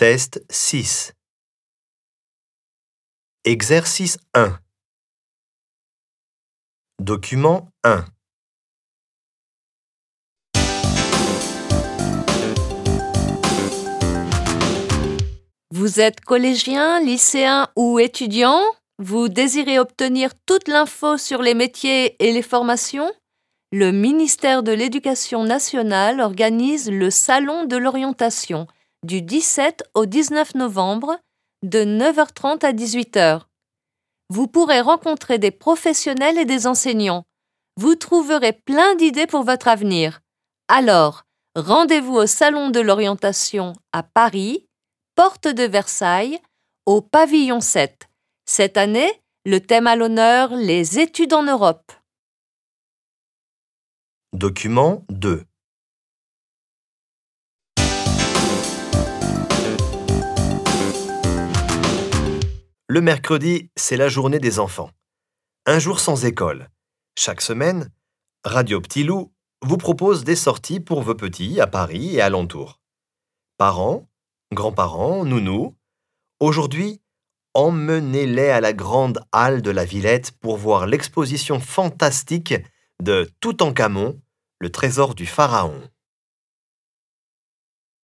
Test 6. Exercice 1. Document 1. Vous êtes collégien, lycéen ou étudiant? Vous désirez obtenir toute l'info sur les métiers et les formations? Le ministère de l'Éducation nationale organise le Salon de l'orientation du 17 au 19 novembre de 9h30 à 18h. Vous pourrez rencontrer des professionnels et des enseignants. Vous trouverez plein d'idées pour votre avenir. Alors, rendez-vous au Salon de l'orientation à Paris, porte de Versailles, au pavillon 7. Cette année, le thème à l'honneur, les études en Europe. Document 2. Le mercredi, c'est la journée des enfants. Un jour sans école. Chaque semaine, Radio Petit Loup vous propose des sorties pour vos petits à Paris et alentours. Parents, grands-parents, nounous, aujourd'hui, emmenez-les à la grande halle de la Villette pour voir l'exposition fantastique de Toutankhamon, le trésor du pharaon.